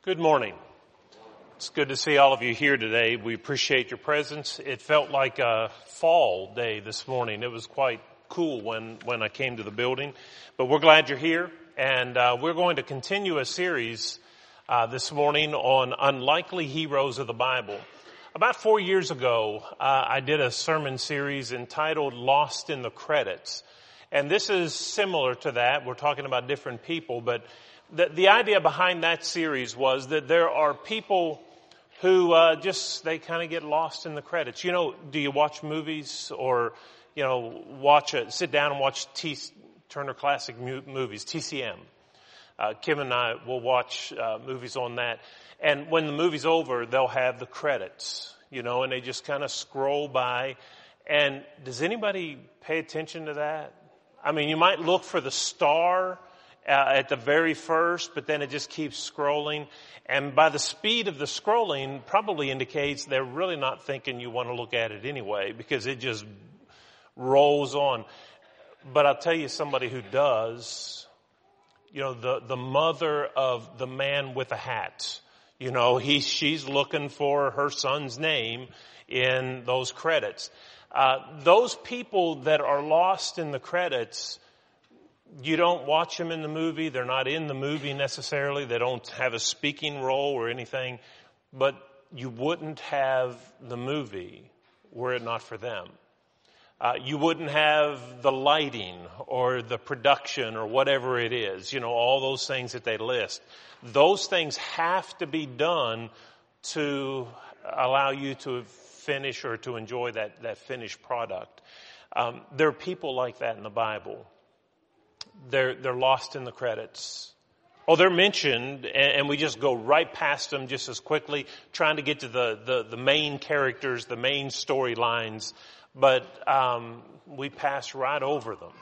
Good morning. It's good to see all of you here today. We appreciate your presence. It felt like a fall day this morning. It was quite cool when I came to the building. But we're glad you're here. And we're going to continue a series this morning on unlikely heroes of the Bible. About 4 years ago, I did a sermon series entitled Lost in the Credits. And this is similar to that. We're talking about different people, but the idea behind that series was that there are people who they kind of get lost in the credits. You know, do you watch movies or, sit down and watch Turner Classic Movies, TCM? Kim and I will watch movies on that. And when the movie's over, they'll have the credits, and they just kind of scroll by. And does anybody pay attention to that? I mean, you might look for the star at the very first, but then it just keeps scrolling. And by the speed of the scrolling probably indicates they're really not thinking you want to look at it anyway, because it just rolls on. But I'll tell you somebody who does, the mother of the man with a hat. She's looking for her son's name in those credits. Those people that are lost in the credits, you don't watch them in the movie. They're not in the movie necessarily. They don't have a speaking role or anything. But you wouldn't have the movie were it not for them. You wouldn't have the lighting or the production or whatever it is. All those things that they list. Those things have to be done to allow you to finish or to enjoy that finished product. There are people like that in the Bible. They're lost in the credits. Oh, they're mentioned, and we just go right past them just as quickly, trying to get to the main characters, the main storylines, but we pass right over them.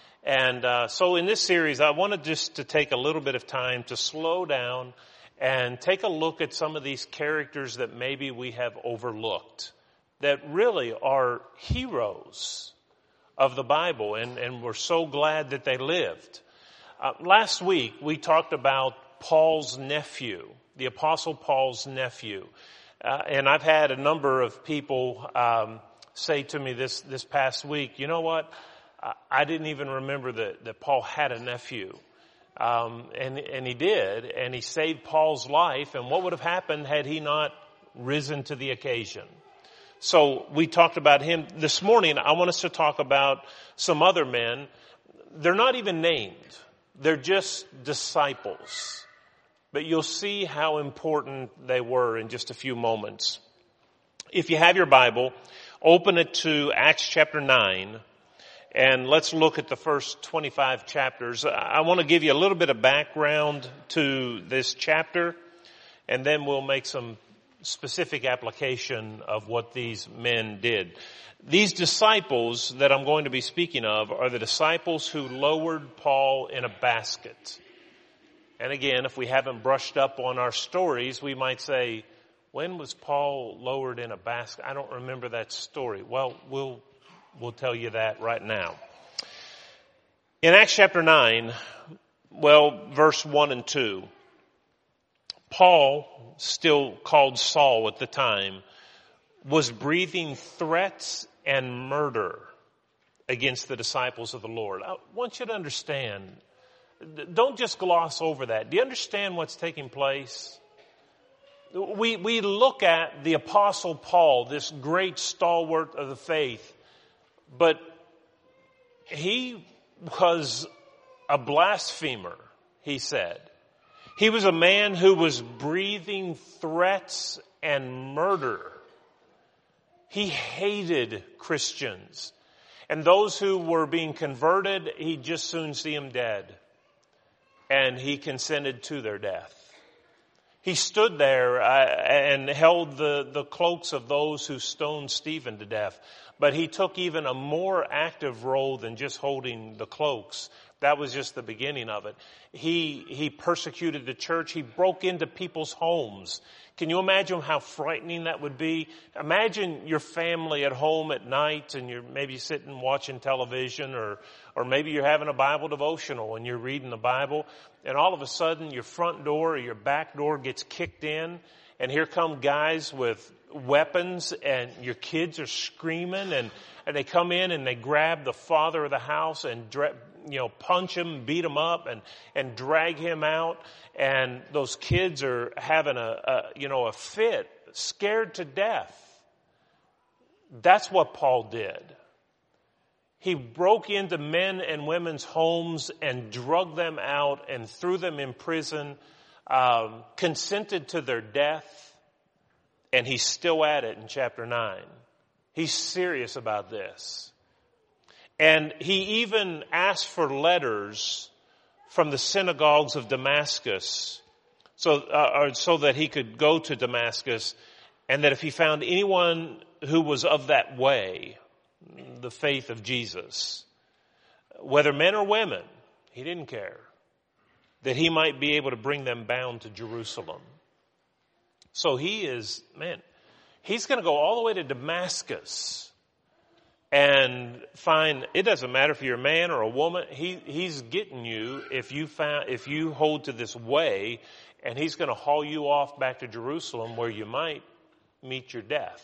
And so in this series, I wanted just to take a little bit of time to slow down and take a look at some of these characters that maybe we have overlooked, that really are heroes of the Bible, and we're so glad that they lived. Last week, we talked about Paul's nephew, the Apostle Paul's nephew. And I've had a number of people say to me this past week, you know what? I didn't even remember that Paul had a nephew. And he did, and he saved Paul's life. And what would have happened had he not risen to the occasion? So we talked about him. This morning, I want us to talk about some other men. They're not even named. They're just disciples. But you'll see how important they were in just a few moments. If you have your Bible, open it to Acts chapter 9. And let's look at the first 25 chapters. I want to give you a little bit of background to this chapter, and then we'll make some specific application of what these men did. These disciples that I'm going to be speaking of are the disciples who lowered Paul in a basket. And again, if we haven't brushed up on our stories, we might say, when was Paul lowered in a basket? I don't remember that story. Well, we'll tell you that right now. In Acts chapter 9, verse 1 and 2, Paul, still called Saul at the time, was breathing threats and murder against the disciples of the Lord. I want you to understand, don't just gloss over that. Do you understand what's taking place? We look at the Apostle Paul, this great stalwart of the faith, but he was a blasphemer, he said. He was a man who was breathing threats and murder. He hated Christians. And those who were being converted, he'd just soon see them dead. And he consented to their death. He stood there and held the cloaks of those who stoned Stephen to death. But he took even a more active role than just holding the cloaks. That was just the beginning of it. He persecuted the church. He broke into people's homes. Can you imagine how frightening that would be? Imagine your family at home at night and you're maybe sitting watching television or maybe you're having a Bible devotional and you're reading the Bible and all of a sudden your front door or your back door gets kicked in and here come guys with weapons and your kids are screaming and they come in and they grab the father of the house and punch him, beat him up and drag him out. And those kids are having a fit, scared to death. That's what Paul did. He broke into men and women's homes and drug them out and threw them in prison, consented to their death, and he's still at it in chapter 9. He's serious about this. And he even asked for letters from the synagogues of Damascus so that he could go to Damascus and that if he found anyone who was of that way, the faith of Jesus, whether men or women, he didn't care, that he might be able to bring them bound to Jerusalem. So he's going to go all the way to Damascus and find, it doesn't matter if you're a man or a woman, he's getting you if you hold to this way, and he's going to haul you off back to Jerusalem where you might meet your death.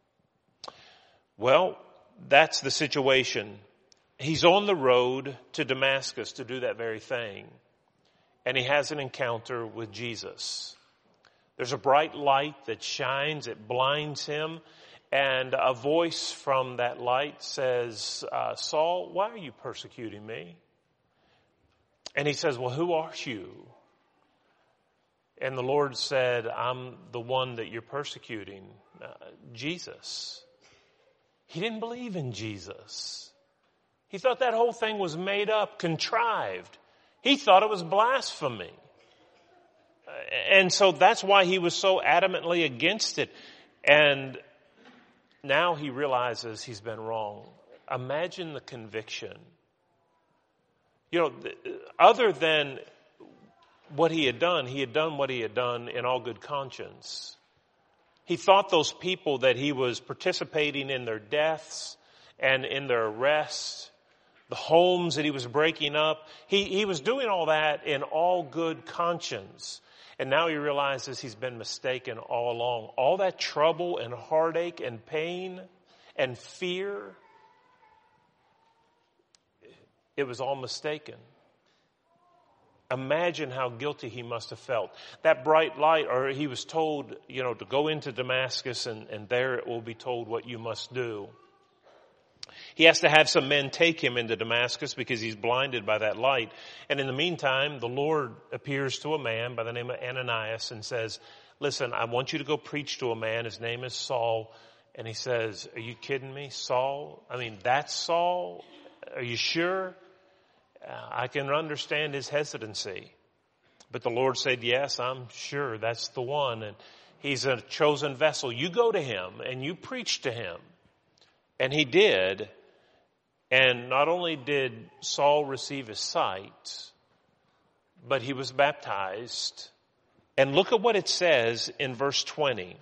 Well, that's the situation. He's on the road to Damascus to do that very thing. And he has an encounter with Jesus. There's a bright light that shines, it blinds him, and a voice from that light says, Saul, why are you persecuting me? And he says, well, who are you? And the Lord said, I'm the one that you're persecuting, Jesus. He didn't believe in Jesus. He thought that whole thing was made up, contrived. He thought it was blasphemy. And so that's why he was so adamantly against it. And now he realizes he's been wrong. Imagine the conviction. Other than what he had done what he had done in all good conscience. He thought those people that he was participating in their deaths and in their arrests, the homes that he was breaking up, he was doing all that in all good conscience. And now he realizes he's been mistaken all along. All that trouble and heartache and pain and fear, it was all mistaken. Imagine how guilty he must have felt. That bright light, or he was told, to go into Damascus and there it will be told what you must do. He has to have some men take him into Damascus because he's blinded by that light. And in the meantime, the Lord appears to a man by the name of Ananias and says, listen, I want you to go preach to a man. His name is Saul. And he says, are you kidding me? Saul? That's Saul? Are you sure? I can understand his hesitancy. But the Lord said, yes, I'm sure that's the one. And he's a chosen vessel. You go to him and you preach to him. And he did. And not only did Saul receive his sight, but he was baptized. And look at what it says in verse 20.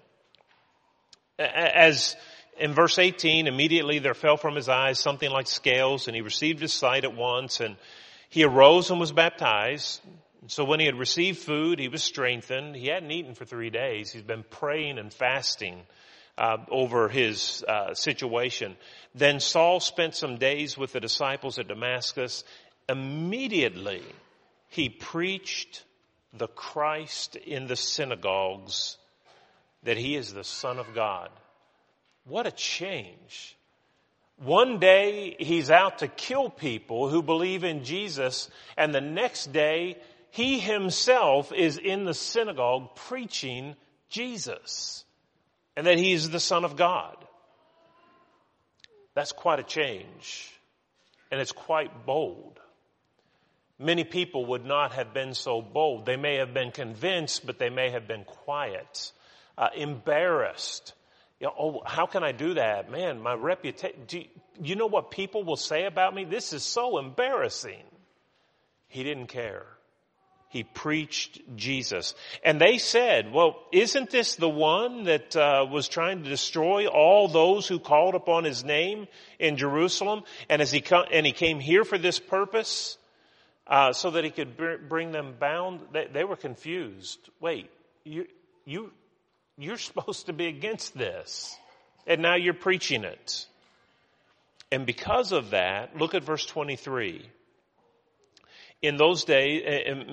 As in verse 18, immediately there fell from his eyes something like scales, and he received his sight at once, and he arose and was baptized. So when he had received food, he was strengthened. He hadn't eaten for 3 days. He's been praying and fasting over his situation. Then Saul spent some days with the disciples at Damascus. Immediately he preached the Christ in the synagogues, that he is the Son of God. What a change. One day he's out to kill people who believe in Jesus, and the next day he himself is in the synagogue preaching Jesus and that he is the Son of God. That's quite a change, and it's quite bold. Many people would not have been so bold. They may have been convinced, but they may have been quiet, embarrassed. How can I do that? Man, my reputation. You know what people will say about me? This is so embarrassing. He didn't care. He preached Jesus. And they said, well, isn't this the one that was trying to destroy all those who called upon his name in Jerusalem? And he came here for this purpose, so that he could bring them bound? They were confused. Wait, you're supposed to be against this, and now you're preaching it. And because of that, look at verse 23. In those days,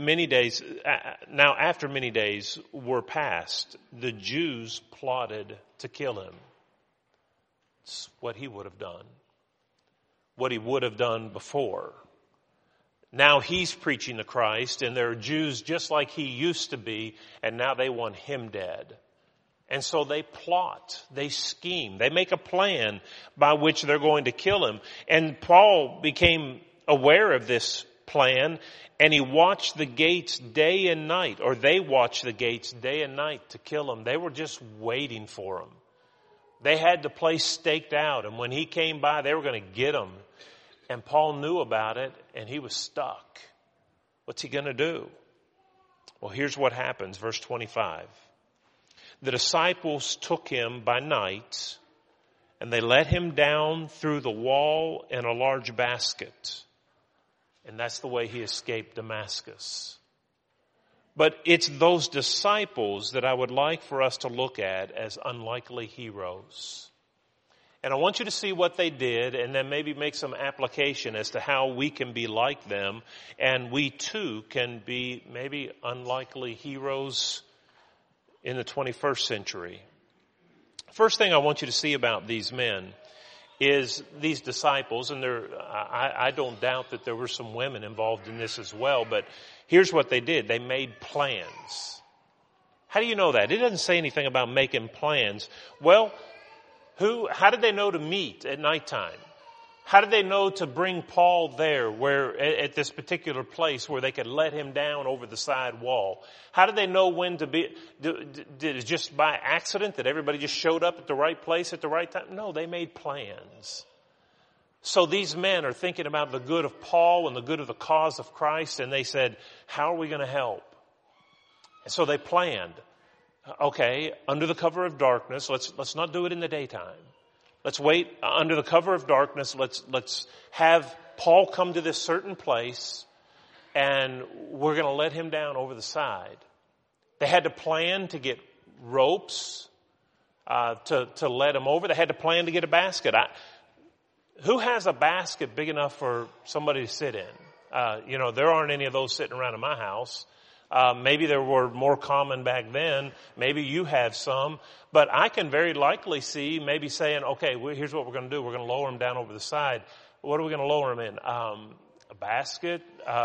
after many days were past, the Jews plotted to kill him. It's what he would have done. What he would have done before. Now he's preaching the Christ, and there are Jews just like he used to be, and now they want him dead. And so they plot, they scheme, they make a plan by which they're going to kill him. And Paul became aware of this plan, and he watched the gates day and night, or they watched the gates day and night to kill him. They were just waiting for him. They had the place staked out, and when he came by, they were going to get him. And Paul knew about it, and he was stuck. What's he going to do? Well, here's what happens, verse 25. The disciples took him by night, and they let him down through the wall in a large basket. And that's the way he escaped Damascus. But it's those disciples that I would like for us to look at as unlikely heroes. And I want you to see what they did, and then maybe make some application as to how we can be like them, and we too can be maybe unlikely heroes in the 21st century. First thing I want you to see about these men is these disciples, and I don't doubt that there were some women involved in this as well, but here's what they did. They made plans. How do you know that? It doesn't say anything about making plans. Well, how did they know to meet at nighttime? How did they know to bring Paul there at this particular place where they could let him down over the side wall? How did they know when to be? Did it just by accident that everybody just showed up at the right place at the right time? No, they made plans. So these men are thinking about the good of Paul and the good of the cause of Christ, and they said, how are we going to help? And so they planned. Okay, under the cover of darkness, let's not do it in the daytime. Let's wait under the cover of darkness. Let's have Paul come to this certain place, and we're going to let him down over the side. They had to plan to get ropes to let him over. They had to plan to get a basket. Who has a basket big enough for somebody to sit in? There aren't any of those sitting around in my house. Maybe there were more common back then. Maybe you have some. But I can very likely see maybe saying, okay, here's what we're going to do. We're going to lower him down over the side. What are we going to lower him in? A basket?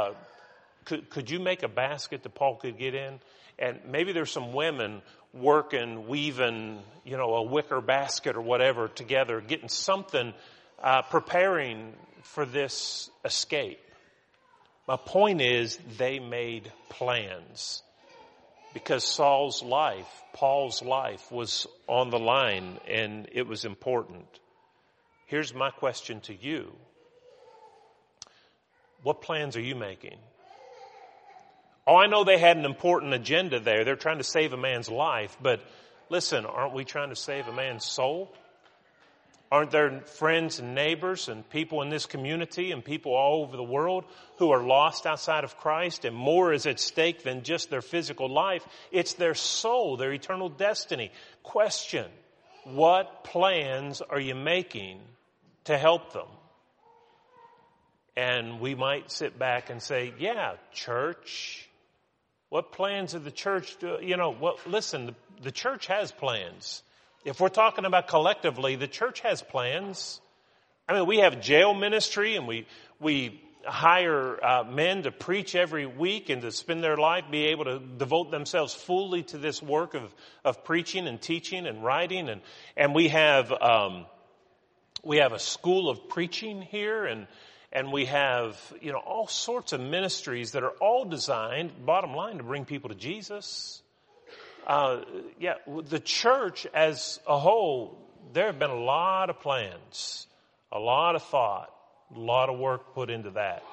Could you make a basket that Paul could get in? And maybe there's some women working, weaving, a wicker basket or whatever together, getting something, preparing for this escape. My point is, they made plans because Paul's life was on the line, and it was important. Here's my question to you. What plans are you making? Oh, I know they had an important agenda there. They're trying to save a man's life, but listen, aren't we trying to save a man's soul? Aren't there friends and neighbors and people in this community and people all over the world who are lost outside of Christ, and more is at stake than just their physical life? It's their soul, their eternal destiny. Question, what plans are you making to help them? And we might sit back and say, yeah, church. What plans of the church do? Listen, the church has plans. If we're talking about collectively, the church has plans. I mean, we have jail ministry, and we hire men to preach every week and to spend their life, be able to devote themselves fully to this work of preaching and teaching and writing. And we have a school of preaching here, and we have, all sorts of ministries that are all designed, bottom line, to bring people to Jesus. The church as a whole, there have been a lot of plans, a lot of thought, a lot of work put into that.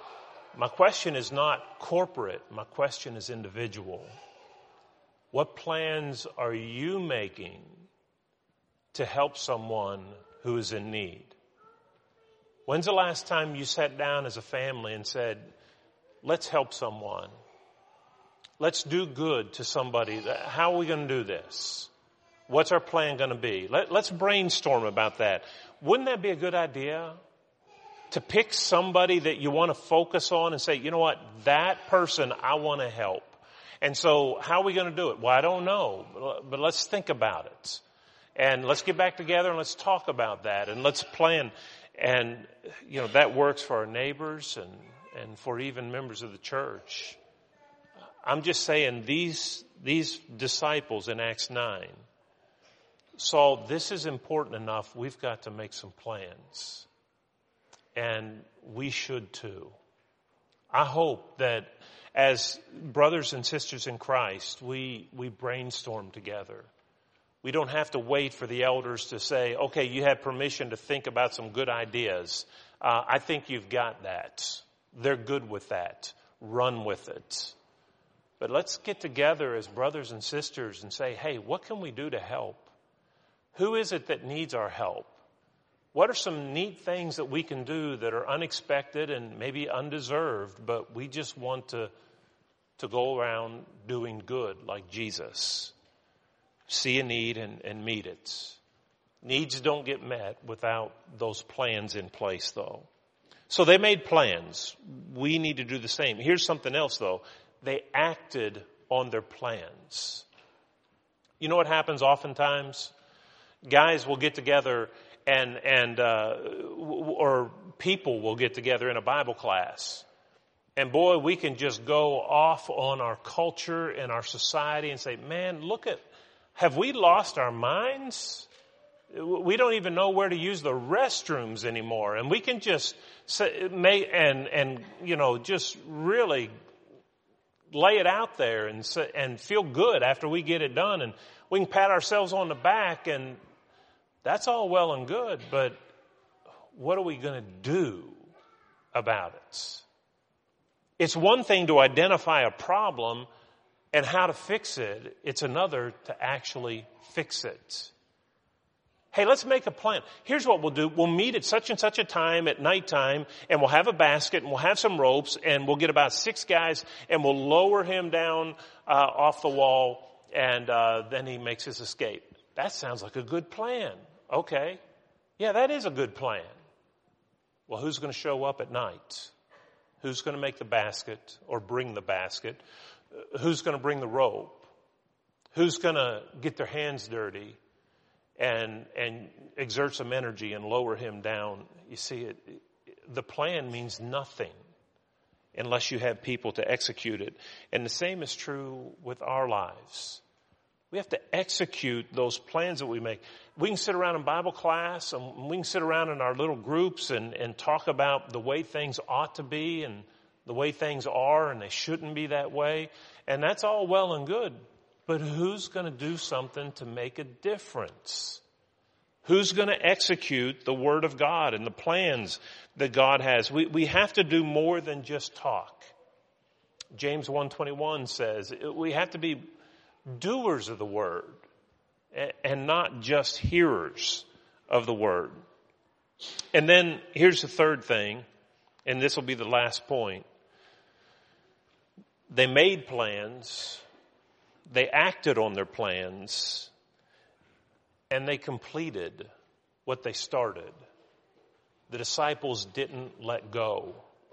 My question is not corporate. My question is individual. What plans are you making to help someone who is in need? When's the last time you sat down as a family and said, let's help someone? Let's do good to somebody. How are we going to do this? What's our plan going to be? Let's brainstorm about that. Wouldn't that be a good idea? To pick somebody that you want to focus on and say, you know what, that person I want to help. And so how are we going to do it? Well, I don't know, but let's think about it. And let's get back together and let's talk about that and let's plan. And, that works for our neighbors and for even members of the church. I'm just saying these disciples in Acts 9 saw this is important enough. We've got to make some plans. And we should too. I hope that as brothers and sisters in Christ, we brainstorm together. We don't have to wait for the elders to say, okay, you have permission to think about some good ideas. I think you've got that. They're good with that. Run with it. But let's get together as brothers and sisters and say, hey, what can we do to help? Who is it that needs our help? What are some neat things that we can do that are unexpected and maybe undeserved, but we just want to go around doing good like Jesus? See a need and meet it. Needs don't get met without those plans in place, though. So they made plans. We need to do the same. Here's something else, though. They acted on their plans. You know what happens oftentimes? Guys will get together or people will get together in a Bible class. And boy, we can just go off on our culture and our society and say, man, have we lost our minds? We don't even know where to use the restrooms anymore. And we can just say, just really lay it out there and feel good after we get it done. And we can pat ourselves on the back, and that's all well and good, but what are we going to do about it? It's one thing to identify a problem and how to fix it. It's another to actually fix it. Hey, let's make a plan. Here's what we'll do. We'll meet at such and such a time at nighttime, and we'll have a basket, and we'll have some ropes, and we'll get about 6 guys, and we'll lower him down off the wall, and then he makes his escape. That sounds like a good plan. Okay. Yeah, that is a good plan. Well, who's going to show up at night? Who's going to make the basket or bring the basket? Who's going to bring the rope? Who's going to get their hands dirty and exert some energy and lower him down? You see, the plan means nothing unless you have people to execute it. And the same is true with our lives. We have to execute those plans that we make. We can sit around in Bible class and we can sit around in our little groups and talk about the way things ought to be and the way things are, and they shouldn't be that way. And that's all well and good. But who's going to do something to make a difference? Who's going to execute the Word of God and the plans that God has? We have to do more than just talk. James 1:21 says we have to be doers of the Word and not just hearers of the Word. And then here's the third thing, and this will be the last point. They made plans, they acted on their plans, and they completed what they started. The disciples didn't let go.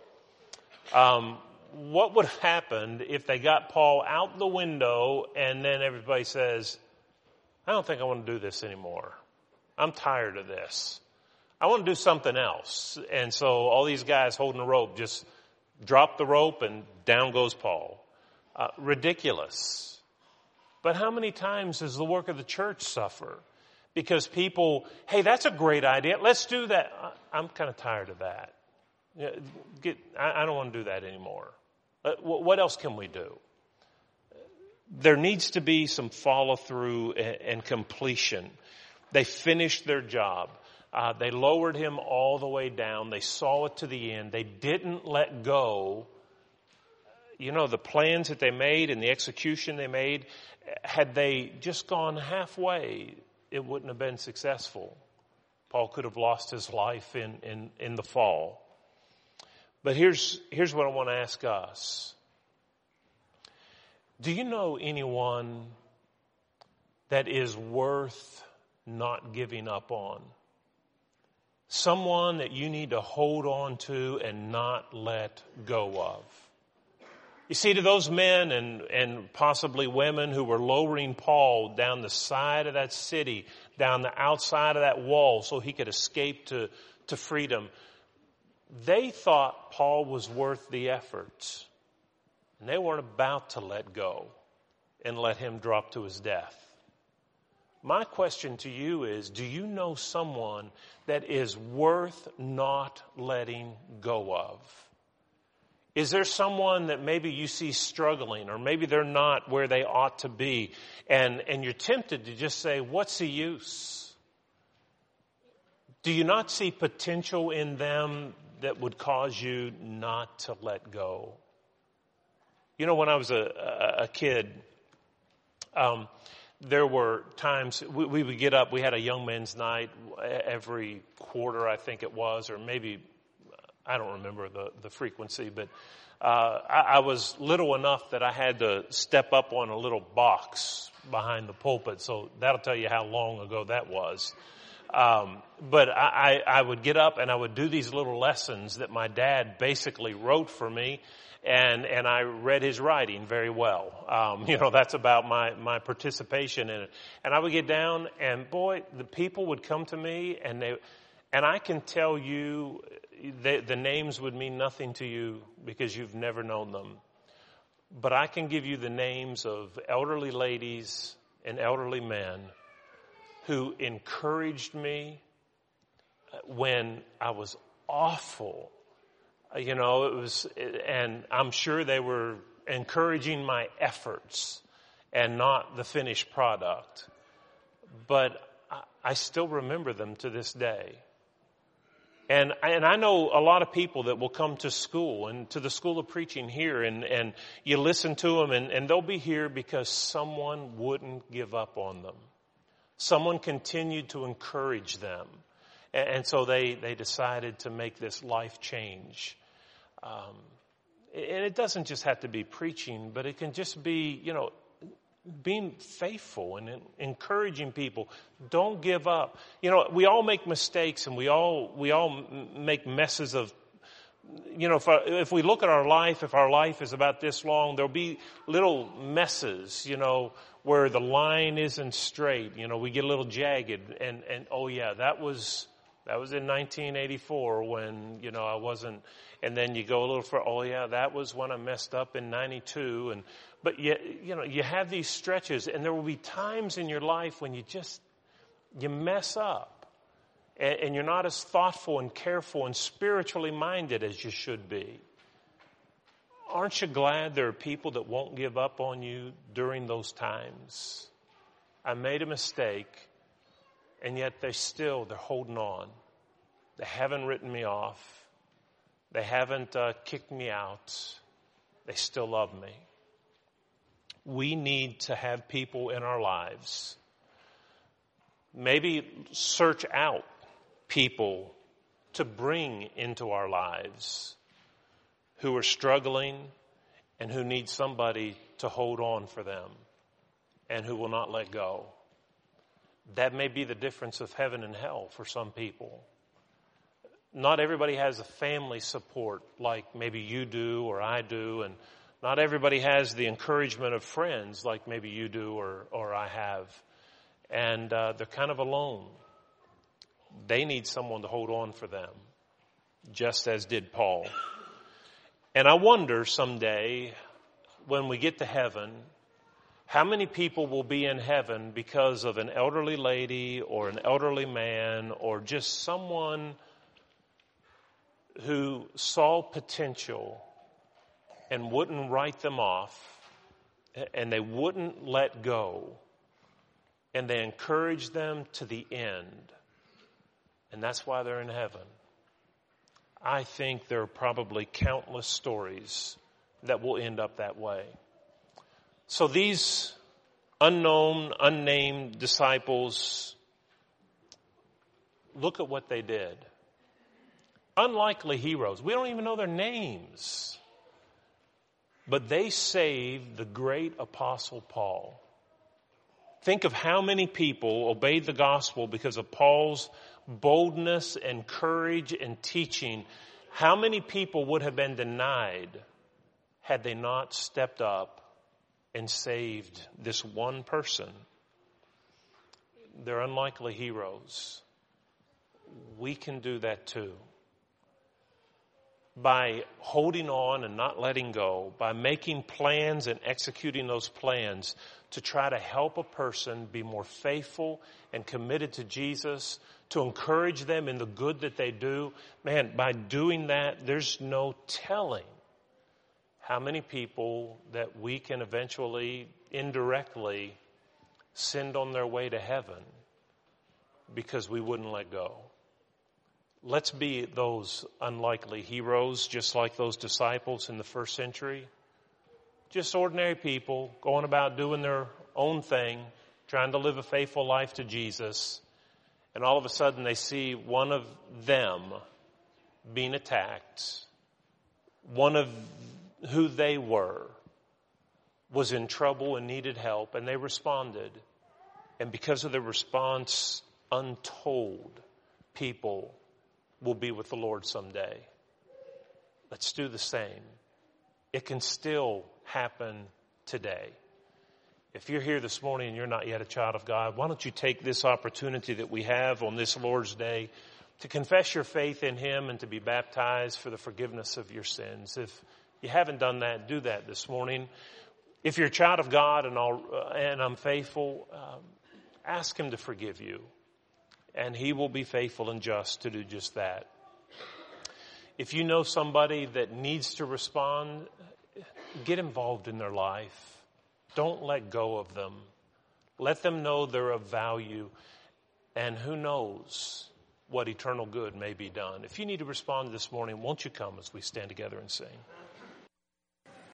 What would have happened if they got Paul out the window and then everybody says, I don't think I want to do this anymore. I'm tired of this. I want to do something else. And so all these guys holding the rope just drop the rope and down goes Paul. Ridiculous. But how many times does the work of the church suffer? Because people, hey, that's a great idea. Let's do that. I'm kind of tired of that. I don't want to do that anymore. What else can we do? There needs to be some follow through and completion. They finished their job. They lowered him all the way down. They saw it to the end. They didn't let go the plans that they made and the execution they made, had they just gone halfway, it wouldn't have been successful. Paul could have lost his life in the fall. But here's what I want to ask us. Do you know anyone that is worth not giving up on? Someone that you need to hold on to and not let go of. You see, to those men and possibly women who were lowering Paul down the side of that city, down the outside of that wall so he could escape to freedom, they thought Paul was worth the effort. And they weren't about to let go and let him drop to his death. My question to you is, do you know someone that is worth not letting go of? Is there someone that maybe you see struggling, or maybe they're not where they ought to be, and you're tempted to just say, what's the use? Do you not see potential in them that would cause you not to let go? When I was a kid, there were times we would get up. We had a young men's night every quarter, I think it was, or maybe, I don't remember the frequency, but I was little enough that I had to step up on a little box behind the pulpit, so that'll tell you how long ago that was. But I would get up and I would do these little lessons that my dad basically wrote for me, and I read his writing very well. That's about my participation in it. And I would get down, and boy, the people would come to me, and I can tell you, the names would mean nothing to you because you've never known them. But I can give you the names of elderly ladies and elderly men who encouraged me when I was awful. And I'm sure they were encouraging my efforts and not the finished product. But I still remember them to this day. And I know a lot of people that will come to school and to the School of Preaching here, and you listen to them, and they'll be here because someone wouldn't give up on them. Someone continued to encourage them. And so they decided to make this life change. And it doesn't just have to be preaching, but it can just be, being faithful and encouraging people. Don't give up. We all make mistakes, and we all make messes of, if we look at our life, if our life is about this long, there'll be little messes, where the line isn't straight. We get a little jagged, and oh yeah, that was in 1984 when, I wasn't, and then you go a little further, oh yeah, that was when I messed up in 92, but you have these stretches, and there will be times in your life when you mess up, and you're not as thoughtful and careful and spiritually minded as you should be. Aren't you glad there are people that won't give up on you during those times? I made a mistake, and yet they're holding on. They haven't written me off. They haven't kicked me out. They still love me. We need to have people in our lives. Maybe search out people to bring into our lives who are struggling and who need somebody to hold on for them and who will not let go. That may be the difference of heaven and hell for some people. Not everybody has a family support like maybe you do or I do, and not everybody has the encouragement of friends like maybe you do or I have. And they're kind of alone. They need someone to hold on for them, just as did Paul. And I wonder someday when we get to heaven, how many people will be in heaven because of an elderly lady or an elderly man or just someone who saw potential and wouldn't write them off, and they wouldn't let go, and they encouraged them to the end. And that's why they're in heaven. I think there are probably countless stories that will end up that way. So these unknown, unnamed disciples, look at what they did. Unlikely heroes. We don't even know their names. But they saved the great apostle Paul. Think of how many people obeyed the gospel because of Paul's boldness and courage and teaching. How many people would have been denied had they not stepped up and saved this one person? They're unlikely heroes. We can do that too. By holding on and not letting go, by making plans and executing those plans to try to help a person be more faithful and committed to Jesus, to encourage them in the good that they do. Man, by doing that, there's no telling how many people that we can eventually, indirectly, send on their way to heaven because we wouldn't let go. Let's be those unlikely heroes, just like those disciples in the first century. Just ordinary people going about doing their own thing, trying to live a faithful life to Jesus. And all of a sudden they see one of them being attacked. One of who they were was in trouble and needed help, and they responded. And because of their response, untold people will be with the Lord someday. Let's do the same. It can still happen today. If you're here this morning and you're not yet a child of God, why don't you take this opportunity that we have on this Lord's Day to confess your faith in Him and to be baptized for the forgiveness of your sins. If you haven't done that, do that this morning. If you're a child of God and I'm faithful, ask Him to forgive you. And He will be faithful and just to do just that. If you know somebody that needs to respond, get involved in their life. Don't let go of them. Let them know they're of value. And who knows what eternal good may be done. If you need to respond this morning, won't you come as we stand together and sing?